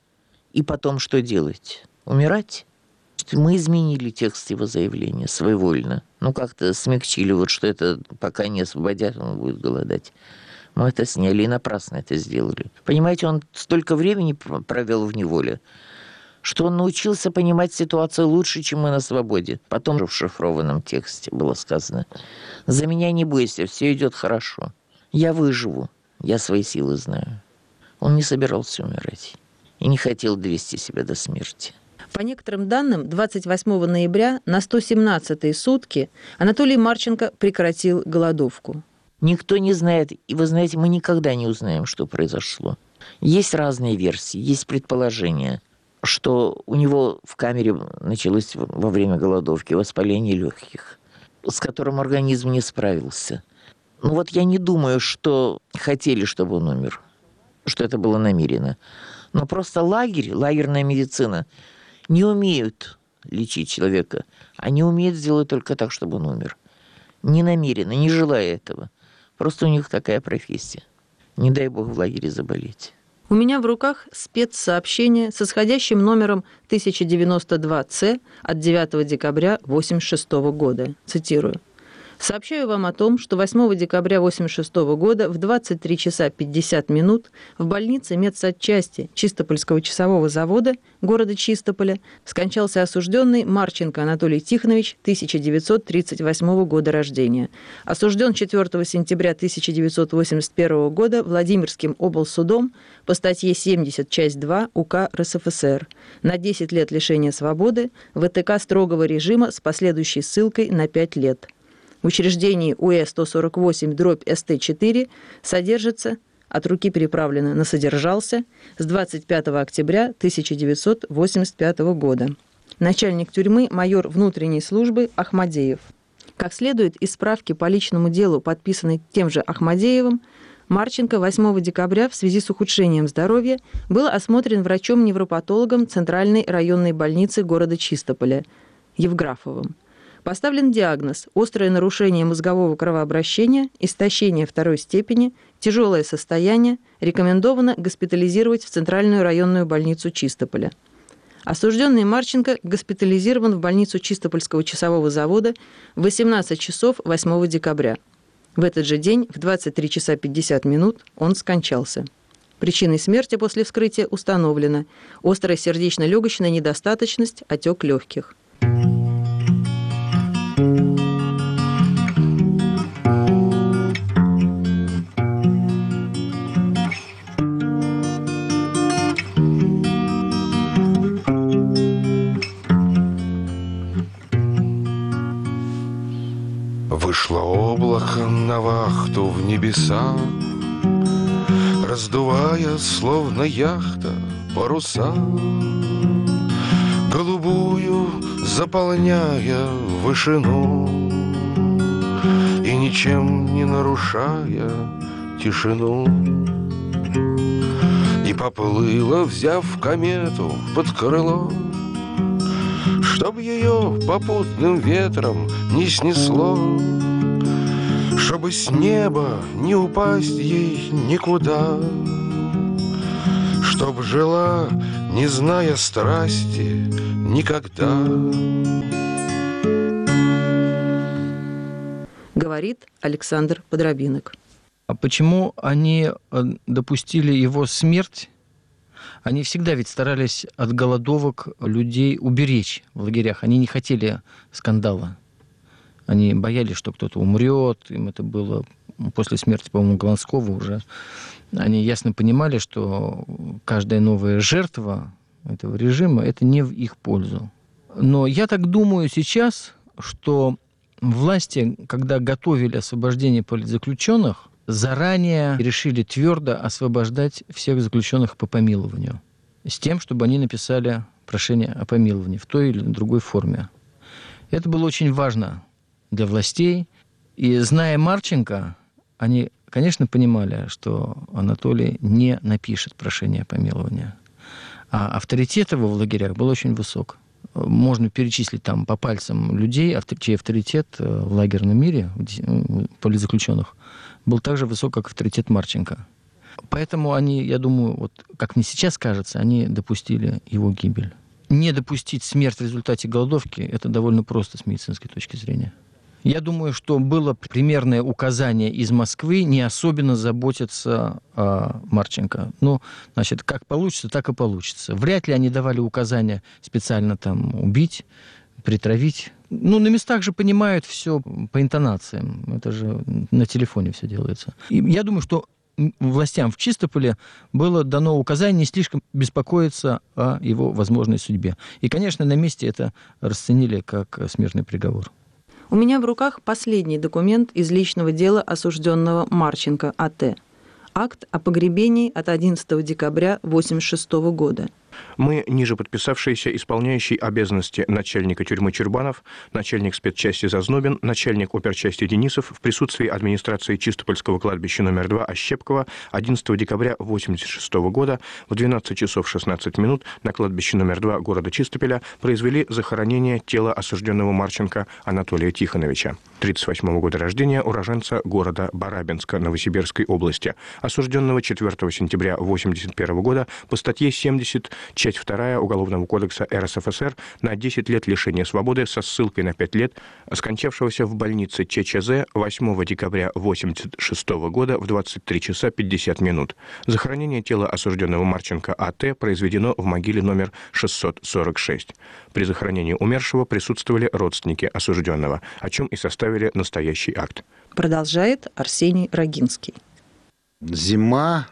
[SPEAKER 20] и потом что делать? Умирать? Мы изменили текст его заявления своевольно. Ну, как-то смягчили, вот что это пока не освободят, он будет голодать. Мы это сняли и напрасно это сделали. Понимаете, он столько времени провел в неволе, что он научился понимать ситуацию лучше, чем мы на свободе. Потом же в шифрованном тексте было сказано: «За меня не бойся, все идет хорошо. Я выживу. Я свои силы знаю. Он не собирался умирать и не хотел довести себя до смерти.
[SPEAKER 2] По некоторым данным, двадцать восьмого ноября на сто семнадцатые сутки Анатолий Марченко прекратил голодовку.
[SPEAKER 20] Никто не знает, и вы знаете, мы никогда не узнаем, что произошло. Есть разные версии, есть предположения, что у него в камере началось во время голодовки воспаление легких, с которым организм не справился. Ну вот я не думаю, что хотели, чтобы он умер, что это было намеренно. Но просто лагерь, лагерная медицина не умеют лечить человека. Они умеют сделать только так, чтобы он умер. Не намеренно, не желая этого. Просто у них такая профессия. Не дай бог в лагере заболеть.
[SPEAKER 2] У меня в руках спецсообщение с исходящим номером тысяча девяносто два С от девятого декабря восемьдесят шестого года. Цитирую. Сообщаю вам о том, что восьмого декабря восемьдесят шестого года в двадцать три часа пятьдесят минут в больнице медсанчасти Чистопольского часового завода города Чистополя скончался осужденный Марченко Анатолий Тихонович, тысяча девятьсот тридцать восьмого года рождения. Осужден четвёртого сентября тысяча девятьсот восемьдесят первого года Владимирским облсудом по статье семьдесят, часть два УК РСФСР на десять лет лишения свободы в ВТК строгого режима с последующей ссылкой на пять лет. В учреждении УЭ сто сорок восемь дробь СТ четыре содержится, от руки переправлено на содержался, с двадцать пятого октября тысяча девятьсот восемьдесят пятого года. Начальник тюрьмы майор внутренней службы Ахмадеев. Как следует из справки по личному делу, подписанной тем же Ахмадеевым, Марченко восьмого декабря в связи с ухудшением здоровья был осмотрен врачом-невропатологом Центральной районной больницы города Чистополя Евграфовым. Поставлен диагноз – острое нарушение мозгового кровообращения, истощение второй степени, тяжелое состояние, рекомендовано госпитализировать в Центральную районную больницу Чистополя. Осужденный Марченко госпитализирован в больницу Чистопольского часового завода в восемнадцать часов восьмого декабря. В этот же день в двадцать три часа пятьдесят минут он скончался. Причиной смерти после вскрытия установлена острая сердечно-легочная недостаточность, отек легких.
[SPEAKER 18] Вышло облако на вахту в небеса, раздувая, словно яхта, паруса, голубую заполняя вышину и ничем не нарушая тишину. И поплыла, взяв комету под крыло, чтоб ее попутным ветром не снесло, чтобы с неба не упасть ей никуда, чтоб жила, не зная страсти никогда.
[SPEAKER 2] Говорит Александр Подробинок.
[SPEAKER 8] А почему они допустили его смерть? Они всегда ведь старались от голодовок людей уберечь в лагерях. Они не хотели скандала. Они боялись, что кто-то умрет. Им это было после смерти, по-моему, Голландского уже. Они ясно понимали, что каждая новая жертва этого режима – это не в их пользу. Но я так думаю сейчас, что власти, когда готовили освобождение политзаключенных, заранее решили твердо освобождать всех заключенных по помилованию, с тем, чтобы они написали прошение о помиловании в той или другой форме. Это было очень важно для властей. И, зная Марченко, они, конечно, понимали, что Анатолий не напишет прошение о помиловании. А авторитет его в лагерях был очень высок. Можно перечислить там по пальцам людей, чей авторитет в лагерном мире, политзаключенных, был так же высок, как авторитет Марченко. Поэтому они, я думаю, вот как мне сейчас кажется, они допустили его гибель. Не допустить смерть в результате голодовки – это довольно просто с медицинской точки зрения. Я думаю, что было примерное указание из Москвы не особенно заботиться о Марченко. Ну, значит, как получится, так и получится. Вряд ли они давали указания специально там убить, притравить. Ну, на местах же понимают все по интонациям. Это же на телефоне все делается. И я думаю, что властям в Чистополе было дано указание не слишком беспокоиться о его возможной судьбе. И, конечно, на месте это расценили как смертный приговор.
[SPEAKER 2] У меня в руках последний документ из личного дела осужденного Марченко А.Т. Акт о погребении от одиннадцатого декабря тысяча девятьсот восемьдесят шестого года.
[SPEAKER 7] Мы, ниже подписавшиеся, исполняющий обязанности начальника тюрьмы Чурбанов, начальник спецчасти Зазнобин, начальник оперчасти Денисов в присутствии администрации Чистопольского кладбища номер два Ощепкова одиннадцатого декабря тысяча девятьсот восемьдесят шестого года в двенадцать часов шестнадцать минут на кладбище номер два города Чистополя произвели захоронение тела осужденного Марченко Анатолия Тихоновича, тридцать восьмого года рождения, уроженца города Барабинска Новосибирской области, осужденного четвёртого сентября тысяча девятьсот восемьдесят первого года по статье семьдесят, часть вторая Уголовного кодекса эр эс эф эс эр на десять лет лишения свободы со ссылкой на пять лет, скончавшегося в больнице ЧЧЗ восьмого декабря тысяча девятьсот восемьдесят шестого года в двадцать три часа пятьдесят минут. Захоронение тела осужденного Марченко А.Т. произведено в могиле номер шестьсот сорок шесть. При захоронении умершего присутствовали родственники осужденного, о чем и составили настоящий акт.
[SPEAKER 2] Продолжает Арсений Рогинский.
[SPEAKER 6] Зима,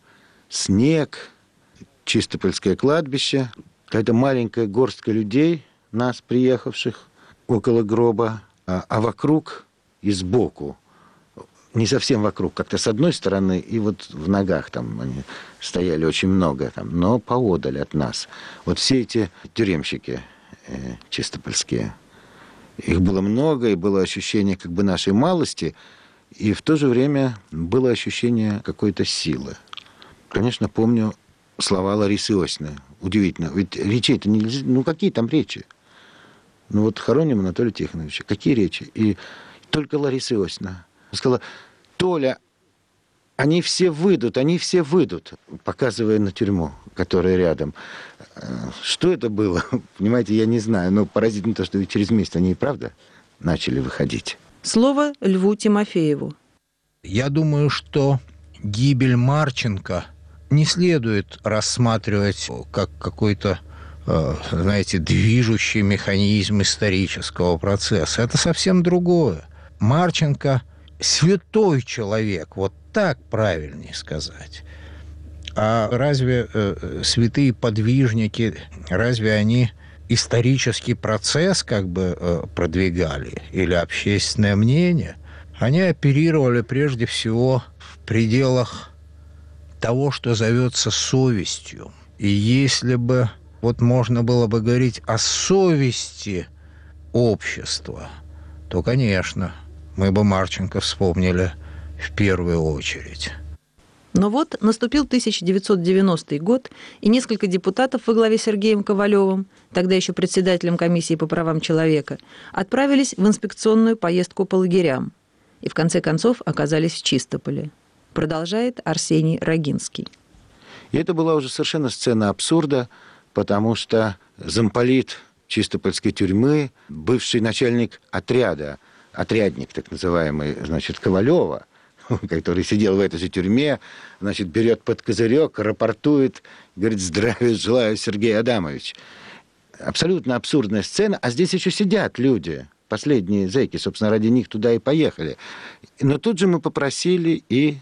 [SPEAKER 6] снег, Чистопольское кладбище, какая-то маленькая горстка людей, нас, приехавших около гроба, а, а вокруг и сбоку, не совсем вокруг, как-то с одной стороны, и вот в ногах там они стояли очень много, там, но поодаль от нас. Вот все эти тюремщики э, чистопольские, их было много, и было ощущение как бы нашей малости, и в то же время было ощущение какой-то силы. Конечно, помню слова Ларисы Иосифовны. Удивительно. Ведь речей-то нельзя... Ну, какие там речи? Ну, вот хороним Анатолия Тихоновича. Какие речи? И только Лариса Иосифовна сказала: Толя, они все выйдут, они все выйдут, показывая на тюрьму, которая рядом. Что это было? Понимаете, я не знаю. Но поразительно то, что через месяц они и правда начали выходить.
[SPEAKER 2] Слово Льву Тимофееву.
[SPEAKER 6] Я думаю, что гибель Марченко не следует рассматривать как какой-то, знаете, движущий механизм исторического процесса. Это совсем другое. Марченко – святой человек, вот так правильнее сказать. А разве э, святые подвижники, разве они исторический процесс как бы э, продвигали или общественное мнение? Они оперировали прежде всего в пределах того, что зовется совестью. И если бы вот можно было бы говорить о совести общества, то, конечно, мы бы Марченко вспомнили в первую очередь.
[SPEAKER 2] Но вот наступил тысяча девятьсот девяностый год, и несколько депутатов во главе с Сергеем Ковалевым, тогда еще председателем комиссии по правам человека, отправились в инспекционную поездку по лагерям и в конце концов оказались в Чистополе. Продолжает Арсений Рогинский.
[SPEAKER 6] И это была уже совершенно сцена абсурда, потому что замполит Чистопольской тюрьмы, бывший начальник отряда, отрядник так называемый, значит, Ковалева, который сидел в этой же тюрьме, значит, берет под козырек, рапортует, говорит: здравия желаю, Сергей Адамович. Абсолютно абсурдная сцена, а здесь еще сидят люди, последние зэки, собственно, ради них туда и поехали. Но тут же мы попросили и...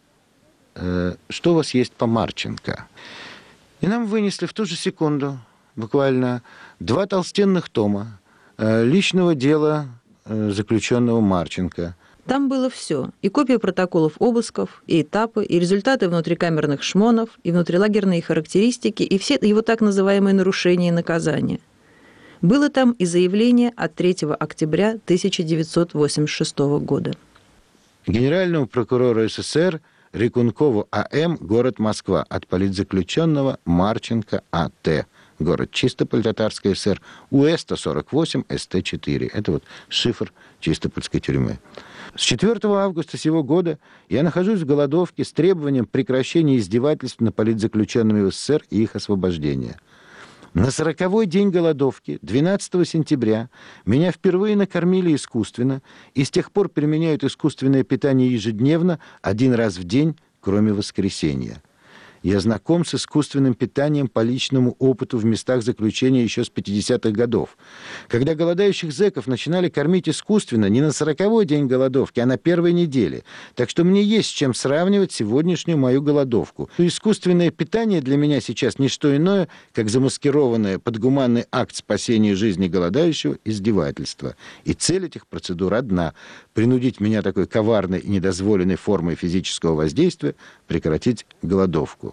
[SPEAKER 6] что у вас есть по Марченко? И нам вынесли в ту же секунду буквально два толстенных тома личного дела заключенного Марченко.
[SPEAKER 2] Там было все. И копия протоколов обысков, и этапы, и результаты внутрикамерных шмонов, и внутрилагерные характеристики, и все его так называемые нарушения и наказания. Было там и заявление от третьего октября тысяча девятьсот восемьдесят шестого года.
[SPEAKER 6] Генеральному прокурору СССР Рекункову А.М., город Москва, от политзаключенного Марченко А.Т., город Чистополь, Татарская ССР, УЭ сто сорок восемь, СТ четыре. Это вот шифр Чистопольской тюрьмы. С четвёртого августа сего года я нахожусь в голодовке с требованием прекращения издевательств над политзаключенными в СССР и их освобождения. На сороковой день голодовки, двенадцатого сентября, меня впервые накормили искусственно, и с тех пор применяют искусственное питание ежедневно, один раз в день, кроме воскресенья. Я знаком с искусственным питанием по личному опыту в местах заключения еще с пятидесятых годов. Когда голодающих зэков начинали кормить искусственно не на сороковой день голодовки, а на первой неделе. Так что мне есть с чем сравнивать сегодняшнюю мою голодовку. Искусственное питание для меня сейчас не что иное, как замаскированное под гуманный акт спасения жизни голодающего издевательство. И цель этих процедур одна – принудить меня такой коварной и недозволенной формой физического воздействия прекратить голодовку.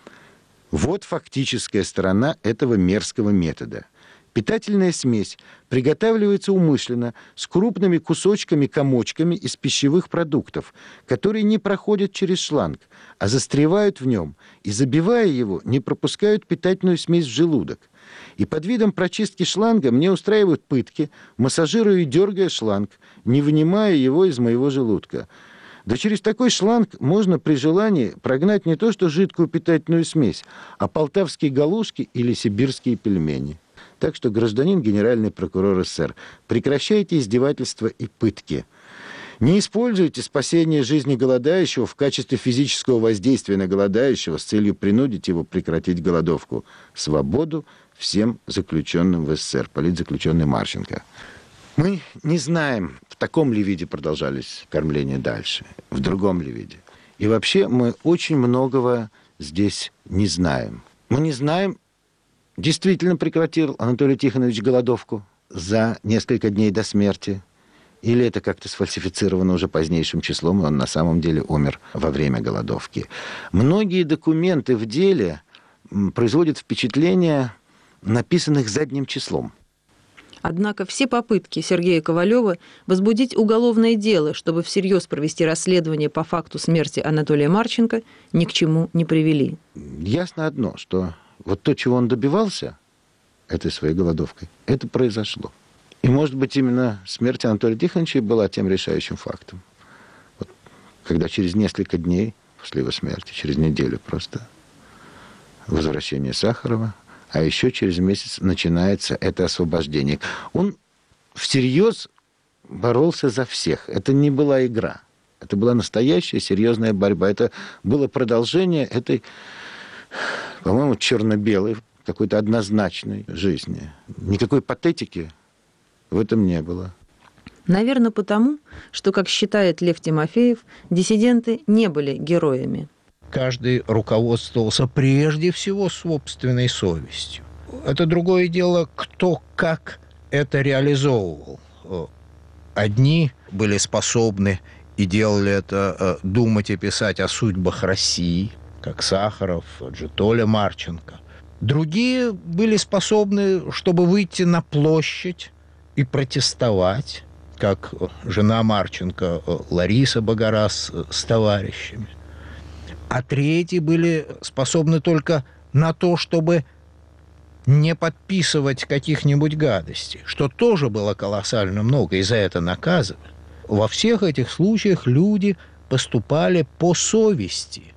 [SPEAKER 6] Вот фактическая сторона этого мерзкого метода. Питательная смесь приготавливается умышленно с крупными кусочками-комочками из пищевых продуктов, которые не проходят через шланг, а застревают в нем и, забивая его, не пропускают питательную смесь в желудок. И под видом прочистки шланга мне устраивают пытки, массажируя и дергая шланг, не вынимая его из моего желудка. Да через такой шланг можно при желании прогнать не то что жидкую питательную смесь, а полтавские галушки или сибирские пельмени. Так что, гражданин генеральный прокурор СССР, прекращайте издевательства и пытки. Не используйте спасение жизни голодающего в качестве физического воздействия на голодающего с целью принудить его прекратить голодовку. Свободу всем заключенным в СССР. Политзаключенный Марченко. Мы не знаем, в таком ли виде продолжались кормления дальше, в другом ли виде. И вообще мы очень многого здесь не знаем. Мы не знаем, действительно прекратил Анатолий Тихонович голодовку за несколько дней до смерти, или это как-то сфальсифицировано уже позднейшим числом, и он на самом деле умер во время голодовки. Многие документы в деле производят впечатление написанных задним числом.
[SPEAKER 2] Однако все попытки Сергея Ковалева возбудить уголовное дело, чтобы всерьез провести расследование по факту смерти Анатолия Марченко, ни к чему не привели.
[SPEAKER 6] Ясно одно, что вот то, чего он добивался этой своей голодовкой, это произошло. И, может быть, именно смерть Анатолия Тихоновича была тем решающим фактом. Вот, когда через несколько дней после его смерти, через неделю просто, возвращение Сахарова, а еще через месяц начинается это освобождение. Он всерьез боролся за всех. Это не была игра. Это была настоящая серьезная борьба. Это было продолжение этой, по-моему, черно-белой, какой-то однозначной жизни. Никакой патетики в этом не было.
[SPEAKER 2] Наверное, потому, что, как считает Лев Тимофеев, диссиденты не были героями.
[SPEAKER 6] Каждый руководствовался прежде всего собственной совестью. Это другое дело, кто как это реализовывал. Одни были способны и делали это, думать и писать о судьбах России, как Сахаров, тот же Толя Марченко. Другие были способны, чтобы выйти на площадь и протестовать, как жена Марченко Лариса Богораз с товарищами. А третьи были способны только на то, чтобы не подписывать каких-нибудь гадостей, что тоже было колоссально много, и за это наказывали. Во всех этих случаях люди поступали по совести.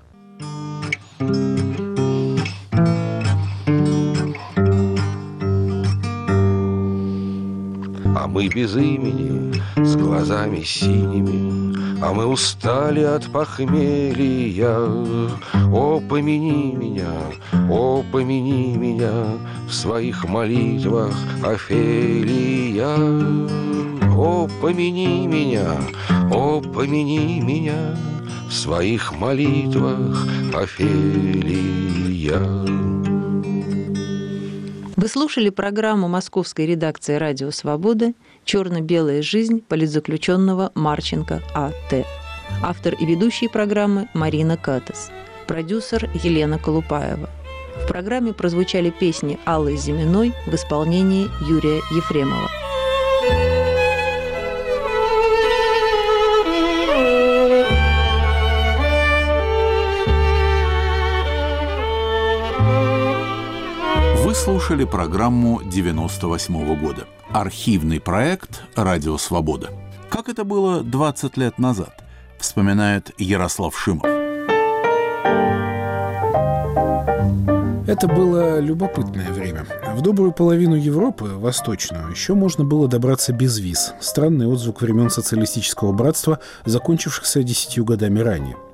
[SPEAKER 18] А мы без имени, с глазами синими, а мы устали от похмелья. О, помяни меня, о, помяни меня в своих молитвах, Офелия. О, помяни меня, о, помяни меня в своих молитвах, Офелия.
[SPEAKER 2] Вы слушали программу московской редакции «Радио Свобода» «Черно-белая жизнь политзаключенного Марченко А.Т.». Автор и ведущий программы Марина Катес. Продюсер Елена Колупаева. В программе прозвучали песни Аллы Зиминой в исполнении Юрия Ефремова.
[SPEAKER 3] Вы слушали программу девяносто восьмого года. Архивный проект «Радио Свобода». Как это было двадцать лет назад, вспоминает Ярослав Шимов.
[SPEAKER 11] Это было любопытное время. В добрую половину Европы, восточную, еще можно было добраться без виз. Странный отзвук времен социалистического братства, закончившихся десятью годами ранее.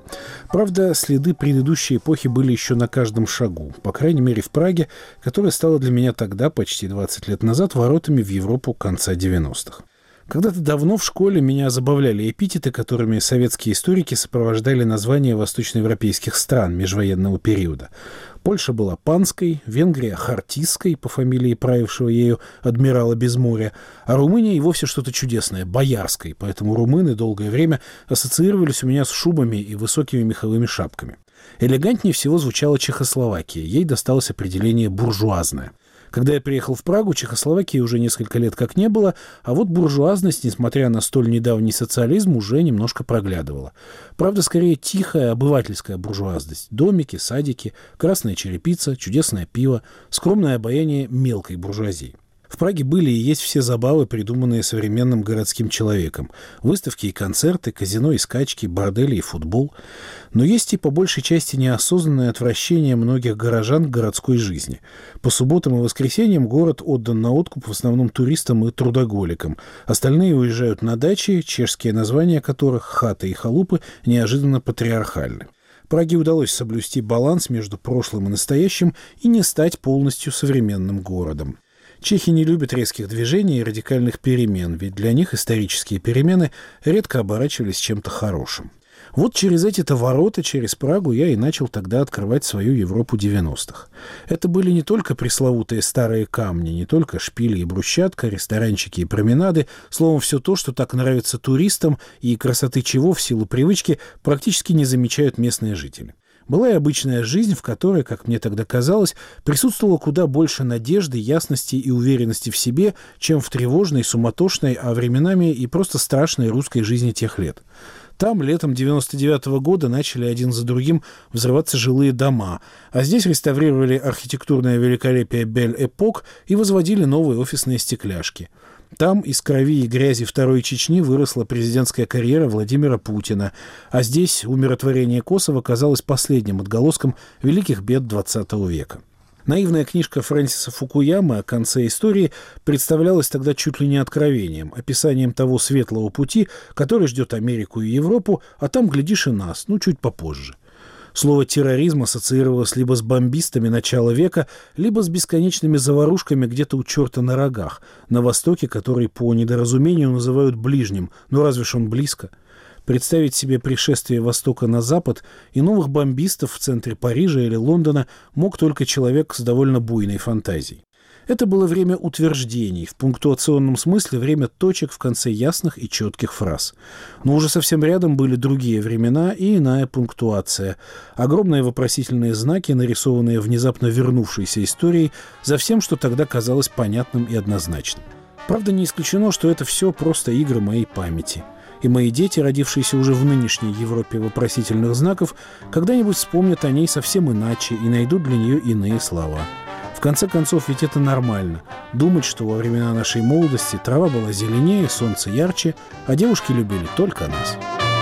[SPEAKER 11] Правда, следы предыдущей эпохи были еще на каждом шагу, по крайней мере в Праге, которая стала для меня тогда, почти двадцать лет назад, воротами в Европу конца девяностых. Когда-то давно в школе меня забавляли эпитеты, которыми советские историки сопровождали названия восточноевропейских стран межвоенного периода. Польша была панской, Венгрия — хартистской, по фамилии правившего ею адмирала Безморья, а Румыния и вовсе что-то чудесное — боярской, поэтому румыны долгое время ассоциировались у меня с шубами и высокими меховыми шапками. Элегантнее всего звучала Чехословакия, ей досталось определение «буржуазная». Когда я приехал в Прагу, Чехословакии уже несколько лет как не было, а вот буржуазность, несмотря на столь недавний социализм, уже немножко проглядывала. Правда, скорее тихая обывательская буржуазность. Домики, садики, красная черепица, чудесное пиво, скромное обаяние мелкой буржуазии. В Праге были и есть все забавы, придуманные современным городским человеком. Выставки и концерты, казино и скачки, бордели и футбол. Но есть и по большей части неосознанное отвращение многих горожан к городской жизни. По субботам и воскресеньям город отдан на откуп в основном туристам и трудоголикам. Остальные уезжают на дачи, чешские названия которых, хаты и халупы, неожиданно патриархальны. Праге удалось соблюсти баланс между прошлым и настоящим и не стать полностью современным городом. Чехи не любят резких движений и радикальных перемен, ведь для них исторические перемены редко оборачивались чем-то хорошим. Вот через эти-то ворота, через Прагу, я и начал тогда открывать свою Европу девяностых. Это были не только пресловутые старые камни, не только шпили и брусчатка, ресторанчики и променады, словом, все то, что так нравится туристам и красоты чего в силу привычки практически не замечают местные жители. Была и обычная жизнь, в которой, как мне тогда казалось, присутствовало куда больше надежды, ясности и уверенности в себе, чем в тревожной, суматошной, а временами и просто страшной русской жизни тех лет. Там летом девяносто девятого года начали один за другим взрываться жилые дома, а здесь реставрировали архитектурное великолепие Бель-Эпок и возводили новые офисные стекляшки. Там из крови и грязи Второй Чечни выросла президентская карьера Владимира Путина, а здесь умиротворение Косово казалось последним отголоском великих бед двадцатого века. Наивная книжка Фрэнсиса Фукуямы о конце истории представлялась тогда чуть ли не откровением, описанием того светлого пути, который ждет Америку и Европу, а там, глядишь, и нас, ну, чуть попозже. Слово «терроризм» ассоциировалось либо с бомбистами начала века, либо с бесконечными заварушками где-то у черта на рогах, на востоке, который по недоразумению называют ближним, но разве ж он близко? Представить себе пришествие Востока на Запад и новых бомбистов в центре Парижа или Лондона мог только человек с довольно буйной фантазией. Это было время утверждений, в пунктуационном смысле время точек в конце ясных и четких фраз. Но уже совсем рядом были другие времена и иная пунктуация. Огромные вопросительные знаки, нарисованные внезапно вернувшейся историей, за всем, что тогда казалось понятным и однозначным. Правда, не исключено, что это все просто игры моей памяти. И мои дети, родившиеся уже в нынешней Европе вопросительных знаков, когда-нибудь вспомнят о ней совсем иначе и найдут для нее иные слова. В конце концов, ведь это нормально. Думать, что во времена нашей молодости трава была зеленее, солнце ярче, а девушки любили только нас.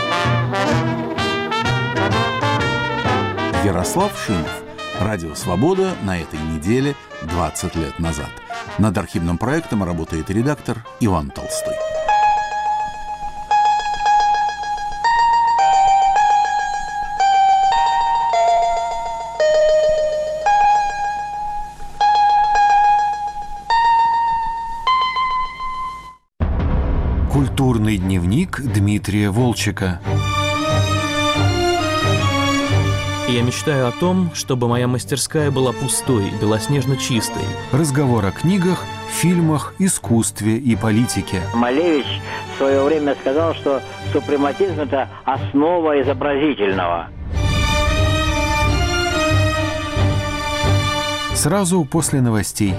[SPEAKER 3] Ярослав Шимов. Радио «Свобода» на этой неделе двадцать лет назад. Над архивным проектом работает редактор Иван Толстой.
[SPEAKER 10] Культурный дневник Дмитрия Волчека.
[SPEAKER 12] Я мечтаю о том, чтобы моя мастерская была пустой, белоснежно чистой.
[SPEAKER 10] Разговор о книгах, фильмах, искусстве и политике.
[SPEAKER 13] Малевич в свое время сказал, что супрематизм – это основа изобразительного.
[SPEAKER 10] Сразу после новостей.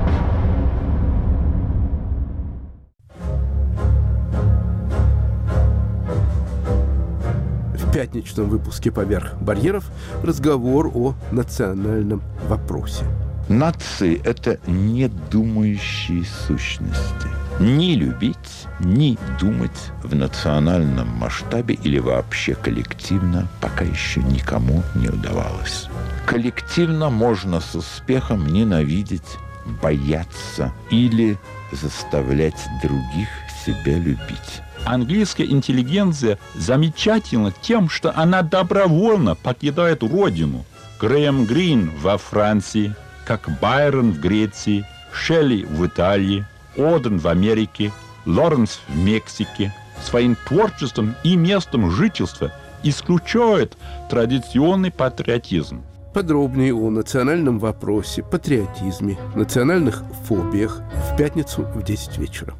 [SPEAKER 15] В пятничном выпуске «Поверх барьеров» разговор о национальном вопросе.
[SPEAKER 17] Нации – это недумающие сущности. Ни любить, ни думать в национальном масштабе или вообще коллективно пока еще никому не удавалось. Коллективно можно с успехом ненавидеть, бояться или заставлять других себя любить. Английская интеллигенция замечательна тем, что она добровольно покидает родину. Грэм Грин во Франции, как Байрон в Греции, Шелли в Италии, Оден в Америке, Лоренс в Мексике своим творчеством и местом жительства исключают традиционный патриотизм.
[SPEAKER 15] Подробнее о национальном вопросе, патриотизме, национальных фобиях в пятницу в десять вечера.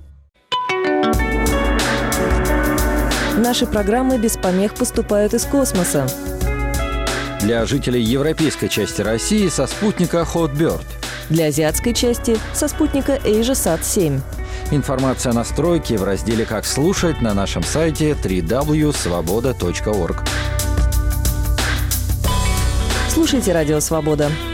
[SPEAKER 14] Наши программы без помех поступают из космоса.
[SPEAKER 19] Для жителей европейской части России со спутника Hotbird.
[SPEAKER 14] Для азиатской части со спутника AsiaSat семь.
[SPEAKER 19] Информация о настройке в разделе «Как слушать» на нашем сайте дабл-ю дабл ю дабл ю точка свобода точка орг.
[SPEAKER 14] Слушайте «Радио Свобода».